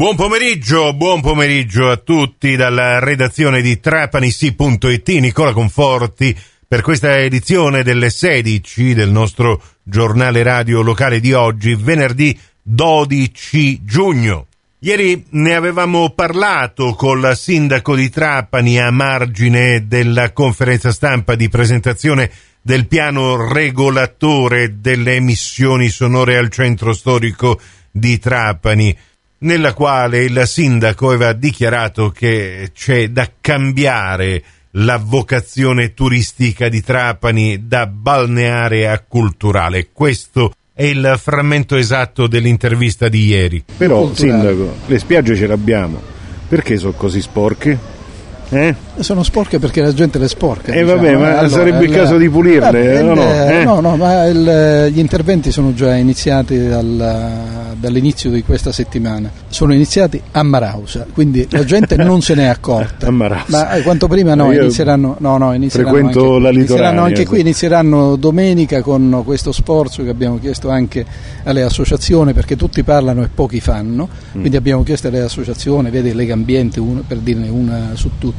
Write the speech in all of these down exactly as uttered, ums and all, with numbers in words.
Buon pomeriggio, buon pomeriggio a tutti dalla redazione di Trapanissi punto it. Nicola Conforti per questa edizione delle sedici del nostro giornale radio locale di oggi, venerdì dodici giugno. Ieri ne avevamo parlato col sindaco di Trapani a margine della conferenza stampa di presentazione del piano regolatore delle emissioni sonore al centro storico di Trapani, nella quale il sindaco aveva dichiarato che c'è da cambiare la vocazione turistica di Trapani da balneare a culturale. Questo è il frammento esatto dell'intervista di ieri. Però, culturale. Sindaco, le spiagge ce l'abbiamo, perché sono così sporche? Eh? Sono sporche perché la gente le sporca. E eh diciamo. vabbè, ma allora, sarebbe il, il caso di pulirle, vabbè, no, no, eh? no, no, ma il, gli interventi sono già iniziati dal, dall'inizio di questa settimana. Sono iniziati a Marausa, quindi la gente non se n'è accorta. A Marausa. Ma eh, quanto prima no, Io inizieranno, no, no, inizieranno frequento anche, la inizieranno anche qui, inizieranno domenica con questo sforzo che abbiamo chiesto anche alle associazioni, perché tutti parlano e pochi fanno, mm. quindi abbiamo chiesto alle associazioni, vede Legambiente, uno, per dirne una su tutte,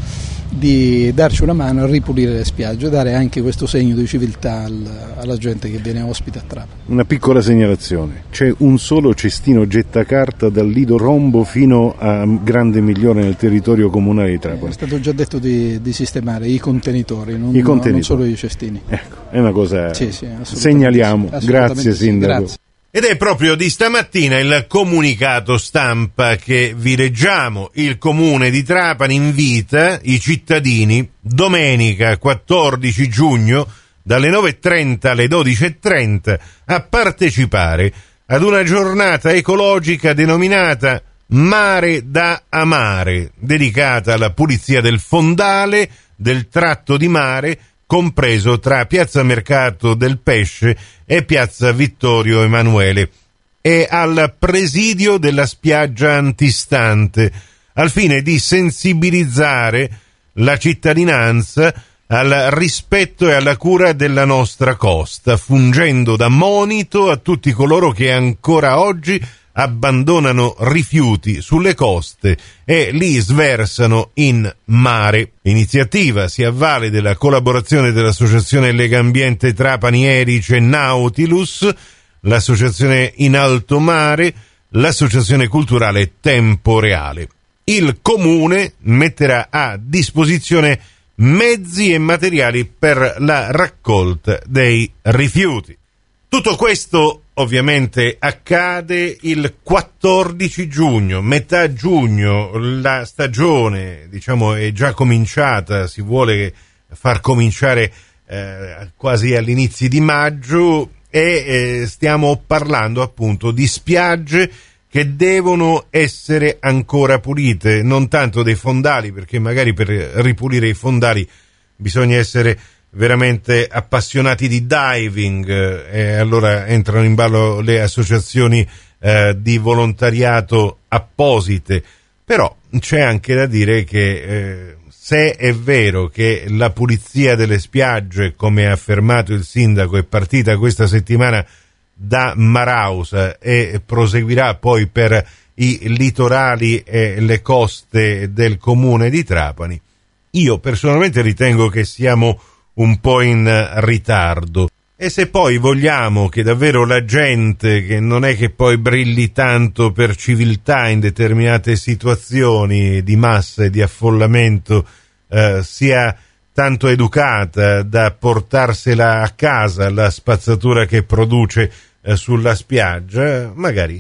di darci una mano a ripulire le spiagge, dare anche questo segno di civiltà al, alla gente che viene ospite a Trapani. Una piccola segnalazione: c'è un solo cestino gettacarta dal Lido Rombo fino a Grande Migliore nel territorio comunale di Trapani. È stato già detto di, di sistemare i contenitori, non, I contenitori. non solo i cestini. Ecco, è una cosa, sì, sì, segnaliamo. Sì, grazie sì, sindaco. Grazie. Ed è proprio di stamattina il comunicato stampa che vi leggiamo. Il comune di Trapani invita i cittadini domenica quattordici giugno dalle nove e trenta alle dodici e trenta a partecipare ad una giornata ecologica denominata Mare da Amare, dedicata alla pulizia del fondale del tratto di mare compreso tra Piazza Mercato del Pesce e Piazza Vittorio Emanuele, e al presidio della spiaggia antistante, al fine di sensibilizzare la cittadinanza al rispetto e alla cura della nostra costa, fungendo da monito a tutti coloro che ancora oggi abbandonano rifiuti sulle coste e li sversano in mare. L'iniziativa si avvale della collaborazione dell'associazione Legambiente Trapani Erice Nautilus, l'associazione In Alto Mare, l'associazione culturale Tempo Reale. Il comune metterà a disposizione mezzi e materiali per la raccolta dei rifiuti. Tutto questo ovviamente accade il quattordici giugno, metà giugno. La stagione, diciamo, è già cominciata, si vuole far cominciare eh, quasi all'inizio di maggio, e eh, stiamo parlando appunto di spiagge che devono essere ancora pulite, non tanto dei fondali, perché magari per ripulire i fondali bisogna essere veramente appassionati di diving, eh, e allora entrano in ballo le associazioni eh, di volontariato apposite. Però c'è anche da dire che eh, se è vero che la pulizia delle spiagge, come ha affermato il sindaco, è partita questa settimana da Marausa e proseguirà poi per i litorali e le coste del comune di Trapani, io personalmente ritengo che siamo un po' in ritardo. E se poi vogliamo che davvero la gente, che non è che poi brilli tanto per civiltà in determinate situazioni di massa e di affollamento, eh, sia tanto educata da portarsela a casa la spazzatura che produce eh, sulla spiaggia, magari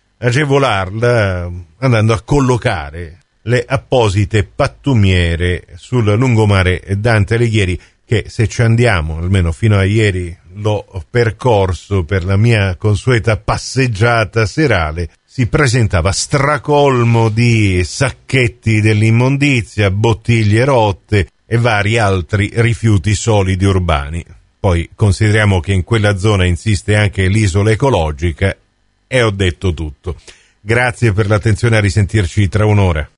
agevolarla andando a collocare le apposite pattumiere sul lungomare Dante Alighieri, che se ci andiamo, almeno fino a ieri l'ho percorso per la mia consueta passeggiata serale, si presentava stracolmo di sacchetti dell'immondizia, bottiglie rotte e vari altri rifiuti solidi urbani. Poi consideriamo che in quella zona insiste anche l'isola ecologica, e ho detto tutto. Grazie per l'attenzione, a risentirci tra un'ora.